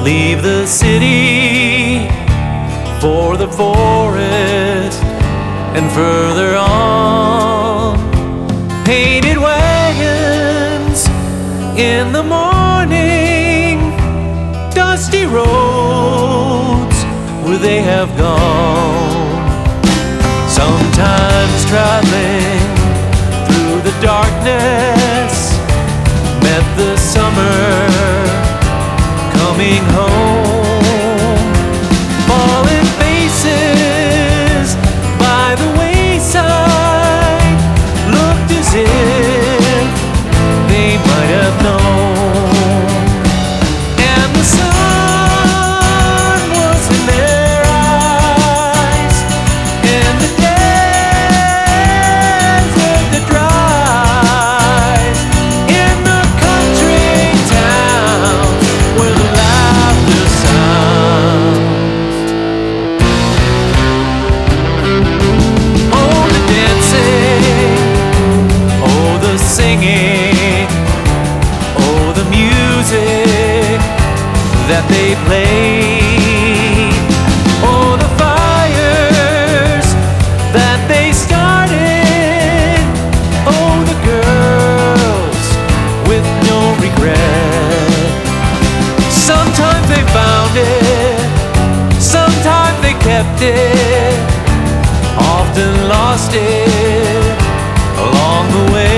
leave the city for the forest and further on. Painted wagons in the morning, dusty roads where they have gone. Sometimes traveling through the darkness, met the summer coming home. Fallen faces by the wayside looked as if they might have known, and the sun was in their eyes, and the desert that dries in the country towns where the laughter sounds. Oh, the dancing, oh, the singing, oh, the music that they play, oh, the fires that they started, oh, the girls with no regret. Sometimes they found it, sometimes they kept it, often lost it along the way.